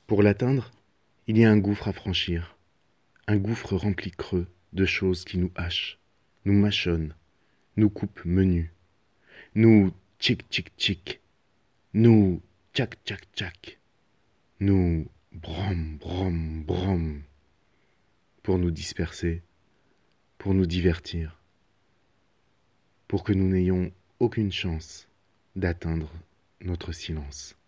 Pour l'atteindre, il y a un gouffre à franchir, un gouffre rempli creux de choses qui nous hachent, nous mâchonnent, nous coupent menus, nous tchic tchic tchic, nous tchac tchac tchac, nous brom brom brom, pour nous disperser, pour nous divertir, pour que nous n'ayons aucune chance d'atteindre notre silence.